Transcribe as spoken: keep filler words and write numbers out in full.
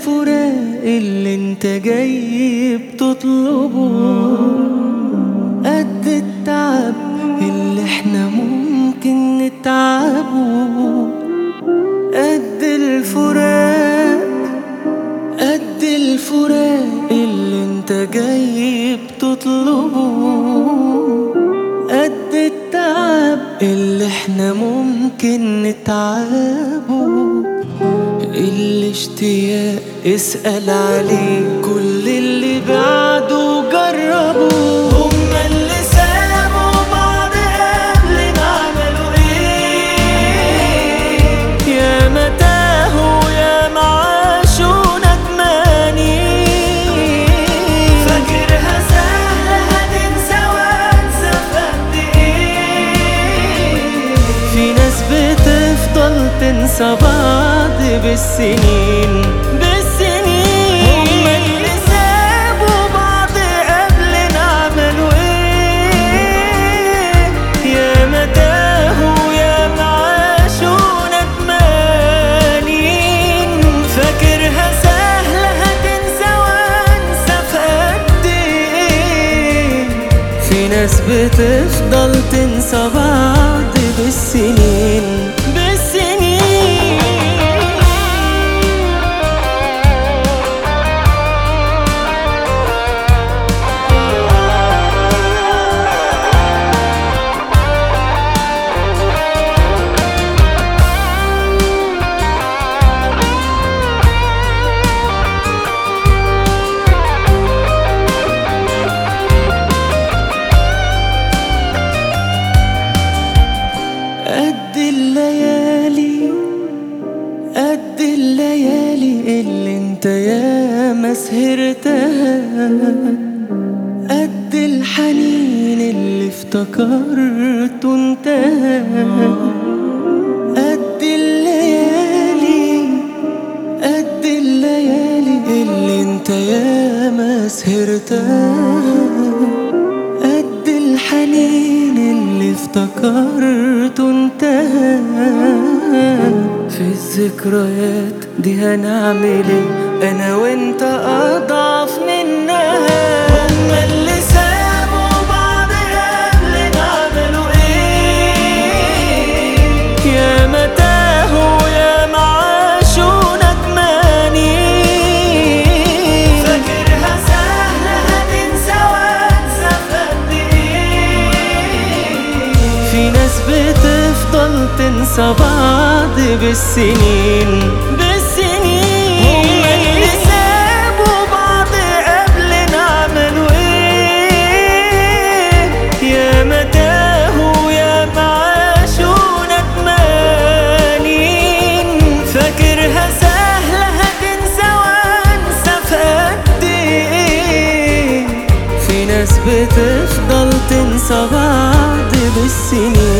الفراق اللي انت جاي بتطلبه، قد التعب اللي احنا ممكن نتعبه، قد الفراق قد الفراق اللي انت جاي بتطلبه، قد التعب اللي احنا ممكن نتعبه. الاشتياق اسأل عليه، كل اللي بعده جربوا. هما اللي سابوا بعض قبلنا عملوا ايه؟ يا ما تاهوا يا ما عاشوا ندمانين. فاكرها سهلة هتنسى وانسى في قد ايه؟ في ناس بتفضل تنسى بعض بالسنين بالسنين. هما اللي سابوا بعض قبلنا عملوا ايه؟ يا ما تاهوا يا ما عاشوا ندمانين. فاكرها سهلة هتنسى وانسى في قد ايه؟ في ناس بتفضل تنسى بعض بالسنين بالسنين. قد الليالي قد الليالي اللي انت ياما سهرتها، قد الحنين اللي افتكرته انتهى. قد الليالي قد الليالي اللي انت ياما سهرتها، قد الحنين اللي افتكرته انتهى. في الذكريات دي هنعمل ايه انا وانت اضعف منها؟ هما اللي سابوا بعض قبلنا عملوا ايه؟ يا ما تاهوا يا ما عاشوا ندمانين. فاكرها سهلة هتنسى وانسى في قد ايه؟ في ناس بتفضل تنسى بعض بالسنين بالسنين. هما اللي سابوا بعض قبلنا عملوا ايه؟ يا ما تاهوا يا ما عاشوا ندمانين. فاكرها سهلة هتنسى وانسى في قد ايه؟ في ناس بتفضل تنسى بعض بالسنين.